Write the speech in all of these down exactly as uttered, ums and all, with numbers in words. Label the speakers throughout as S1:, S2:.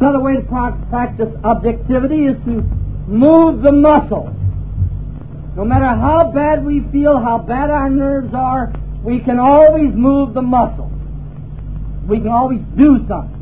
S1: Another way to pra- practice objectivity is to move the muscle. No matter how bad we feel, how bad our nerves are, we can always move the muscle. We can always do something.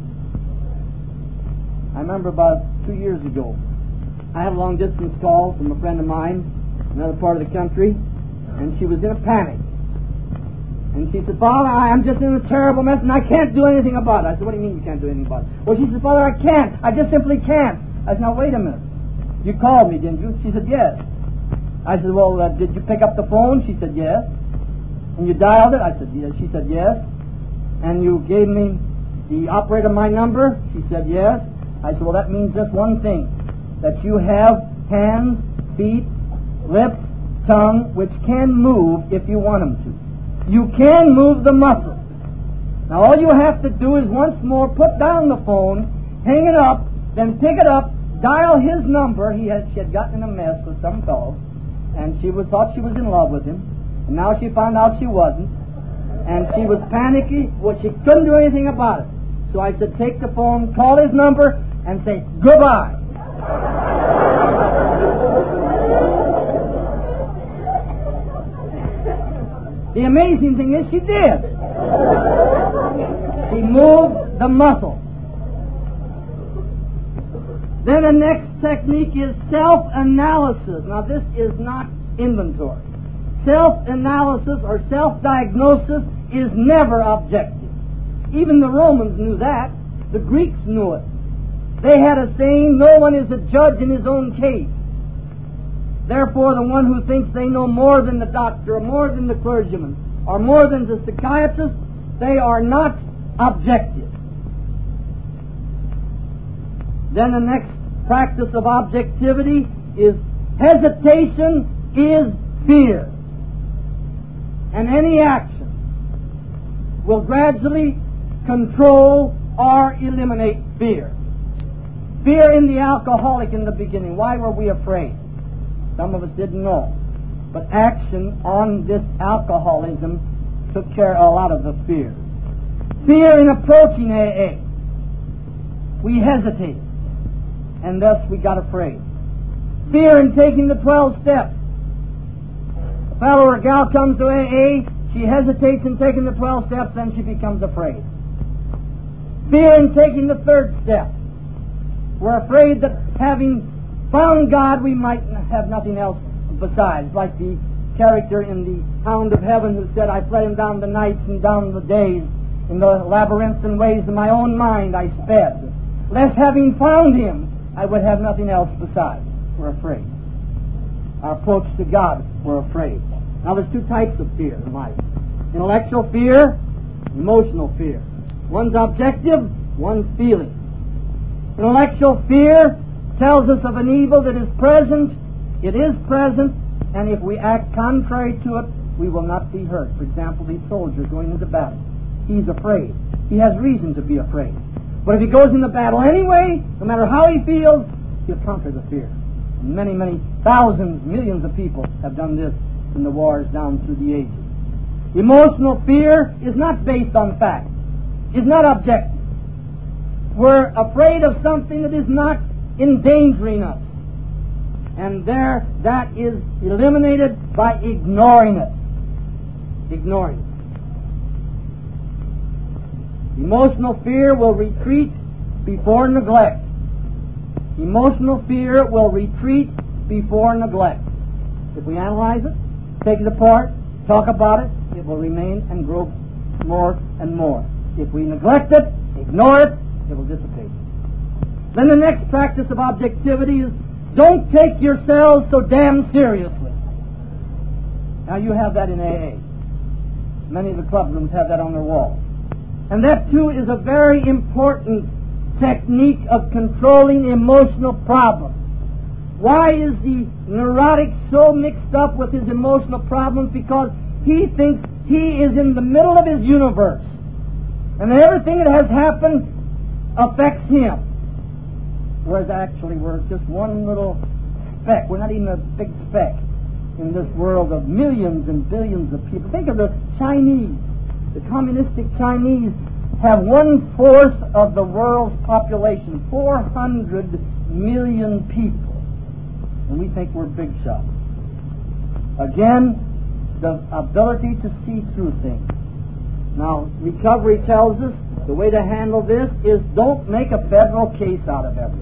S1: I remember about two years ago, I had a long-distance call from a friend of mine, another part of the country, and she was in a panic. And she said, Father, I am just in a terrible mess and I can't do anything about it. I said, what do you mean you can't do anything about it? Well, she said, Father, I can't. I just simply can't. I said, now, wait a minute. You called me, didn't you? She said, yes. I said, well, uh, did you pick up the phone? She said, yes. And you dialed it? I said, yes. She said, yes. And you gave me the operator my number? She said, yes. I said, well, that means just one thing, that you have hands, feet, lips, tongue, which can move if you want them to. You can move the muscles. Now, all you have to do is once more put down the phone, hang it up, then pick it up, dial his number. He had, she had gotten in a mess with some fellow, and she was thought she was in love with him, and now she found out she wasn't, and she was panicky. Well, she couldn't do anything about it. So I said, take the phone, call his number, and say, goodbye. The amazing thing is she did. She moved the muscle. Then the next technique is self-analysis. Now this is not inventory. Self-analysis or self-diagnosis is never objective. Even the Romans knew that. The Greeks knew it. They had a saying, no one is a judge in his own case. Therefore, the one who thinks they know more than the doctor, or more than the clergyman, or more than the psychiatrist, they are not objective. Then the next practice of objectivity is hesitation is fear. And any action will gradually control or eliminate fear. Fear in the alcoholic in the beginning. Why were we afraid? Some of us didn't know. But action on this alcoholism took care of a lot of the fear. Fear in approaching A A. We hesitated, and thus we got afraid. Fear in taking the twelve steps. A fellow or gal comes to A A, she hesitates in taking the twelve steps, then she becomes afraid. Fear in taking the third step. We're afraid that having found God, we might have nothing else besides. Like the character in the Hound of Heaven who said, I fled him down the nights and down the days. In the labyrinthine ways of my own mind I sped. Lest having found him, I would have nothing else besides. We're afraid. Our approach to God, we're afraid. Now there's two types of fear in life. Intellectual fear, emotional fear. One's objective, one's feeling. Intellectual fear tells us of an evil that is present, it is present, and if we act contrary to it, we will not be hurt. For example, these soldiers going into battle. He's afraid. He has reason to be afraid. But if he goes into battle anyway, no matter how he feels, he'll conquer the fear. And many, many thousands, millions of people have done this in the wars down through the ages. Emotional fear is not based on fact. It's not objective. We're afraid of something that is not endangering us. And there, that is eliminated by ignoring it. Ignoring it. Emotional fear will retreat before neglect. Emotional fear will retreat before neglect. If we analyze it, take it apart, talk about it, it will remain and grow more and more. If we neglect it, ignore it, it will dissipate. Then the next practice of objectivity is don't take yourselves so damn seriously. Now you have that in A A. Many of the club rooms have that on their walls. And that too is a very important technique of controlling emotional problems. Why is the neurotic so mixed up with his emotional problems? Because he thinks he is in the middle of his universe. And everything that has happened affects him. Whereas actually we're just one little speck. We're not even a big speck in this world of millions and billions of people. Think of the Chinese, the communistic Chinese. have one-fourth of the world's population, four hundred million people, and we think we're big shots. Again, the ability to see through things. Now, recovery tells us the way to handle this is don't make a federal case out of everything.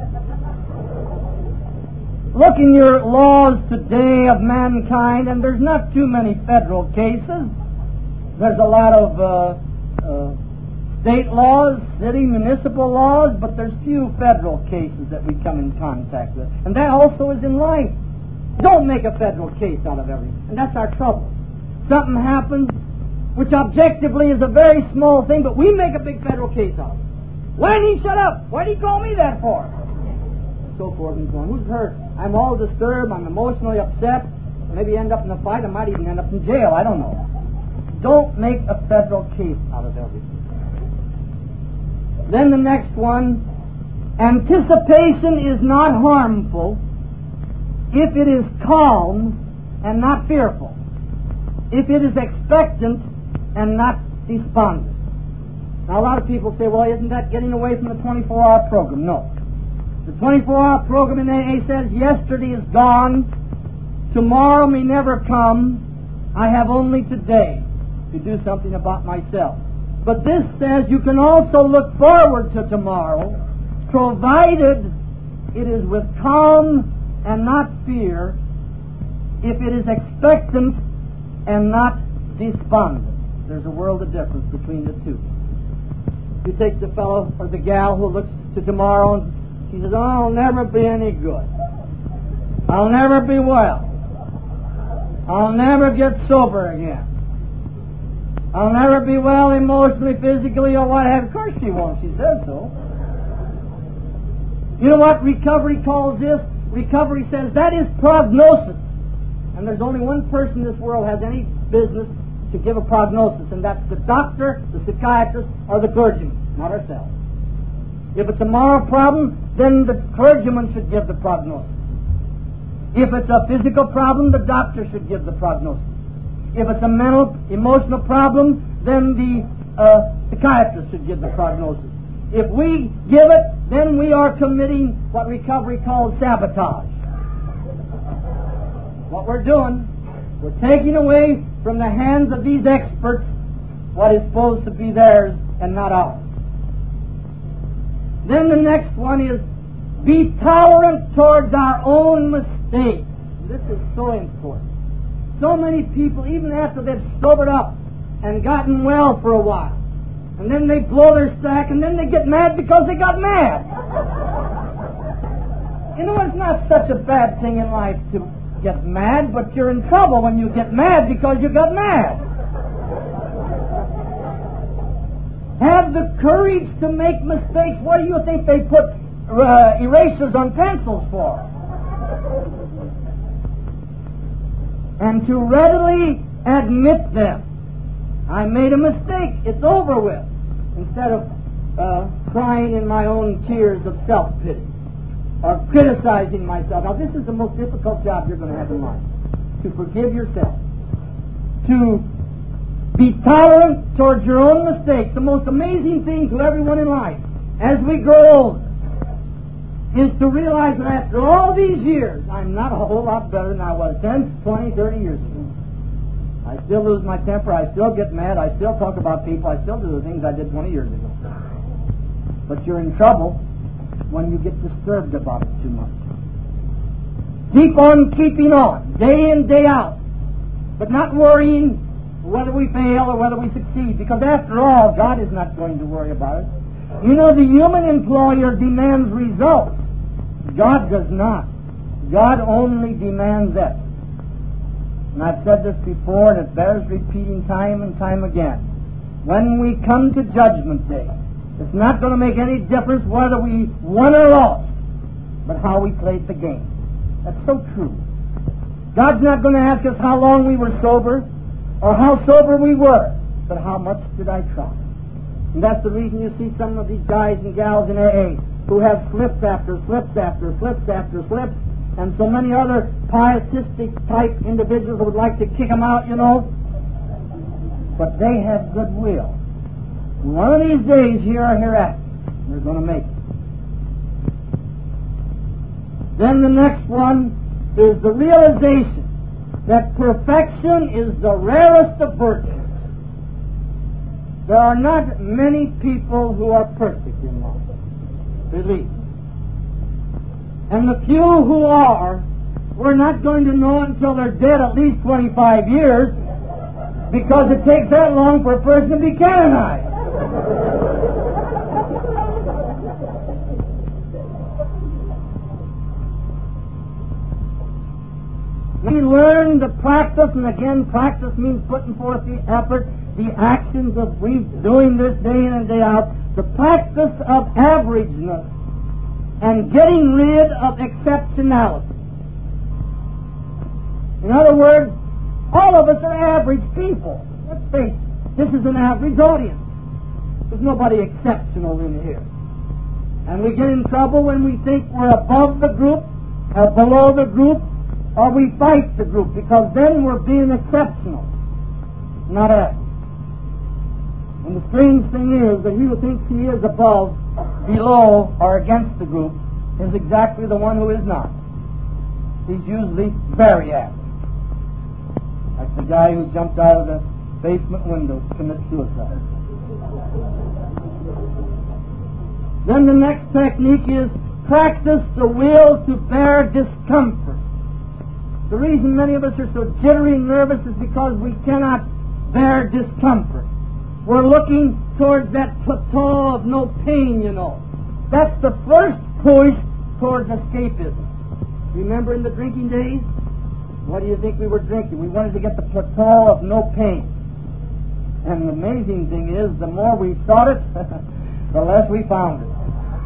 S1: Look in your laws today of mankind, and there's not too many federal cases. There's a lot of uh, uh, state laws, city, municipal laws, but there's few federal cases that we come in contact with. And that also is in life. Don't make a federal case out of everything. And that's our trouble. Something happens which objectively is a very small thing, but we make a big federal case out of it. Why didn't he shut up? Why did he call me that for? So forth and so on. Who's hurt? I'm all disturbed. I'm emotionally upset. Maybe end up in a fight. I might even end up in jail. I don't know. Don't make a federal case out of everything. Then the next one, anticipation is not harmful if it is calm and not fearful, if it is expectant and not despondent. Now, a lot of people say, well, isn't that getting away from the twenty-four hour program? No. The twenty-four hour program in A A says, yesterday is gone, tomorrow may never come, I have only today to do something about myself. But this says you can also look forward to tomorrow, provided it is with calm and not fear, if it is expectant and not despondent. There's a world of difference between the two. You take the fellow or the gal who looks to tomorrow and she says, oh, I'll never be any good. I'll never be well. I'll never get sober again. I'll never be well emotionally, physically, or what have you. Of course she won't. She says so. You know what recovery calls this? Recovery says that is prognosis. And there's only one person in this world has any business to give a prognosis, and that's the doctor, the psychiatrist, or the clergyman, not ourselves. If it's a moral problem, then the clergyman should give the prognosis. If it's a physical problem, the doctor should give the prognosis. If it's a mental, emotional problem, then the uh, psychiatrist should give the prognosis. If we give it, then we are committing what recovery calls sabotage. What we're doing, we're taking away from the hands of these experts what is supposed to be theirs and not ours. Then the next one is be tolerant towards our own mistakes. This is so important. So many people, even after they've sobered up and gotten well for a while, and then they blow their stack, and then they get mad because they got mad. You know, it's not such a bad thing in life to get mad, but you're in trouble when you get mad because you got mad. Have the courage to make mistakes. What do you think they put uh, erasers on pencils for? And to readily admit them. I made a mistake. It's over with. Instead of uh, crying in my own tears of self-pity or criticizing myself. Now, this is the most difficult job you're going to have in life. To forgive yourself. To be tolerant towards your own mistakes. The most amazing thing to everyone in life, as we grow older, is to realize that after all these years, I'm not a whole lot better than I was ten, twenty, thirty years ago. I still lose my temper, I still get mad, I still talk about people, I still do the things I did twenty years ago. But you're in trouble when you get disturbed about it too much. Keep on keeping on, day in, day out, but not worrying whether we fail or whether we succeed, because after all, God is not going to worry about it. You know, the human employer demands results. God does not. God only demands effort. And I've said this before, and it bears repeating time and time again. When we come to Judgment Day, it's not going to make any difference whether we won or lost, but how we played the game. That's so true. God's not going to ask us how long we were sober or how sober we were, but how much did I try? And that's the reason you see some of these guys and gals in A A who have slips after slips after slips after slips, and so many other pietistic type individuals who would like to kick them out, you know. But they have goodwill. One of these days, here or hereafter, they're going to make it. Then the next one is the realization that perfection is the rarest of virtues. There are not many people who are perfect in life. Believe me. And the few who are, we're not going to know until they're dead at least twenty-five years, because it takes that long for a person to be canonized. We learn the practice, and again, practice means putting forth the effort, the actions of we doing this day in and day out, the practice of averageness and getting rid of exceptionality. In other words, all of us are average people. Let's face it, this is an average audience. There's nobody exceptional in here. And we get in trouble when we think we're above the group, or below the group, or we fight the group, because then we're being exceptional, not average. And the strange thing is that he who thinks he is above, below, or against the group is exactly the one who is not. He's usually very average. Like the guy who jumped out of the basement window to commit suicide. Then the next technique is practice the will to bear discomfort. The reason many of us are so jittery and nervous is because we cannot bear discomfort. We're looking towards that plateau of no pain, you know. That's the first push towards escapism. Remember in the drinking days? What do you think we were drinking? We wanted to get the plateau of no pain. And the amazing thing is, the more we sought it, the less we found it.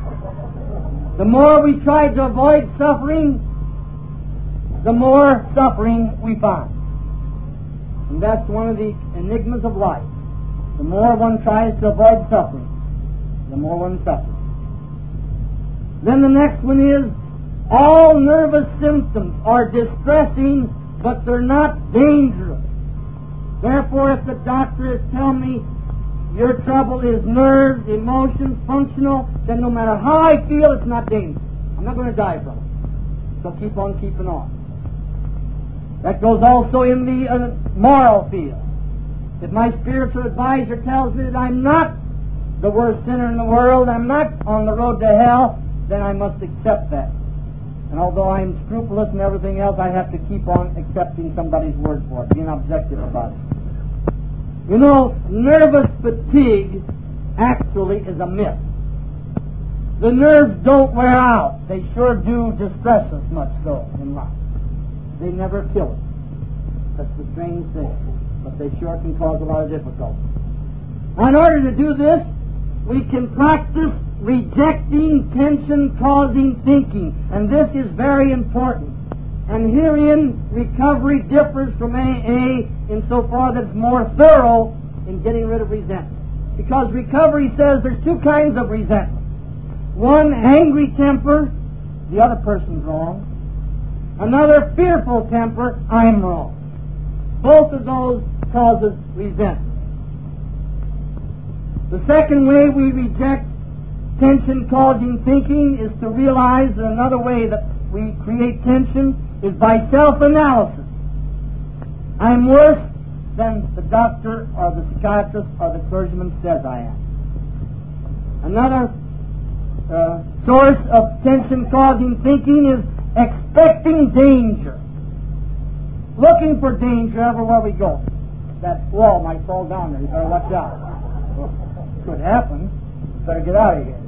S1: The more we tried to avoid suffering, the more suffering we find. And that's one of the enigmas of life. The more one tries to avoid suffering, the more one suffers. Then the next one is, all nervous symptoms are distressing, but they're not dangerous. Therefore, if the doctor is telling me your trouble is nerves, emotions, functional, then no matter how I feel, it's not dangerous. I'm not going to die from it. So keep on keeping on. That goes also in the uh, moral field. If my spiritual advisor tells me that I'm not the worst sinner in the world, I'm not on the road to hell, then I must accept that. And although I'm scrupulous and everything else, I have to keep on accepting somebody's word for it, being objective about it. You know, nervous fatigue actually is a myth. The nerves don't wear out. They sure do distress us much so in life. They never kill us. That's the strange thing. But they sure can cause a lot of difficulty. Now, in order to do this, we can practice rejecting tension-causing thinking. And this is very important. And herein, recovery differs from A A insofar that it's more thorough in getting rid of resentment. Because recovery says there's two kinds of resentment. One, angry temper, the other person's wrong. Another, fearful temper, I'm wrong. Both of those causes resentment. The second way we reject tension-causing thinking is to realize that another way that we create tension is by self-analysis. I'm worse than the doctor or the psychiatrist or the clergyman says I am. Another uh, source of tension-causing thinking is expecting danger. Looking for danger everywhere we go. That wall might fall down there. You better watch out. Well, could happen. You better get out of here.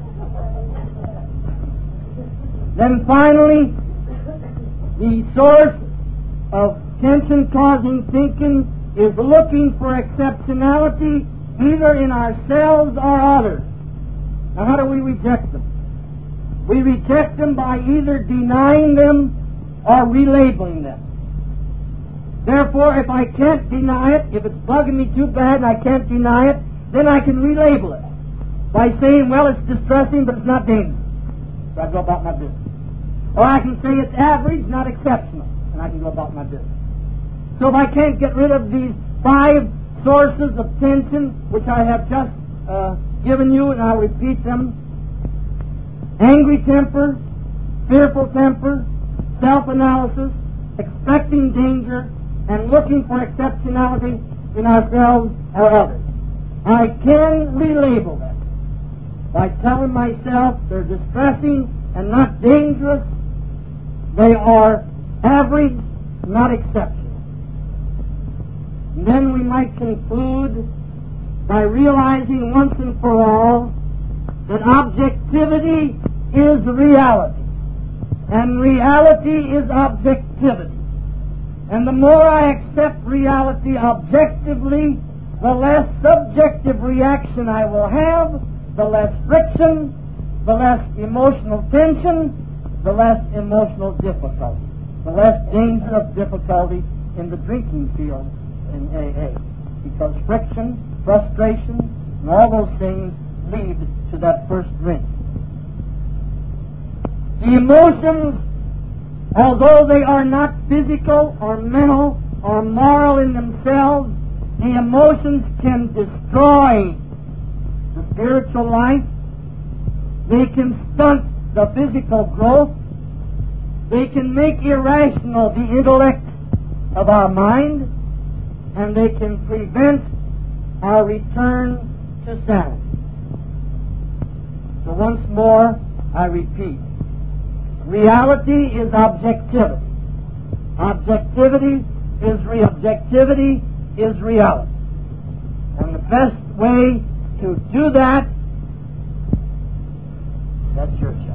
S1: Then finally, the source of tension-causing thinking is looking for exceptionality either in ourselves or others. Now, how do we reject them? We reject them by either denying them or relabeling them. Therefore, if I can't deny it, if it's bugging me too bad and I can't deny it, then I can relabel it by saying, well, it's distressing, but it's not dangerous. So I go about my business. Or I can say it's average, not exceptional, and I can go about my business. So if I can't get rid of these five sources of tension, which I have just uh, given you, and I'll repeat them. Angry temper, fearful temper, self-analysis, expecting danger, and looking for exceptionality in ourselves or others. I can relabel them by telling myself they're distressing and not dangerous. They are average, not exceptional. And then we might conclude by realizing once and for all that objectivity is reality, and reality is objectivity. And the more I accept reality objectively, the less subjective reaction I will have, the less friction, the less emotional tension, the less emotional difficulty, the less danger of difficulty in the drinking field in A A. Because friction, frustration, and all those things lead to that first drink. The emotions, although they are not physical or mental or moral in themselves, the emotions can destroy the spiritual life. They can stunt the physical growth. They can make irrational the intellect of our mind, and they can prevent our return to sanity. So once more, I repeat, reality is objectivity. Objectivity is re- objectivity is reality. And the best way to do that, that's your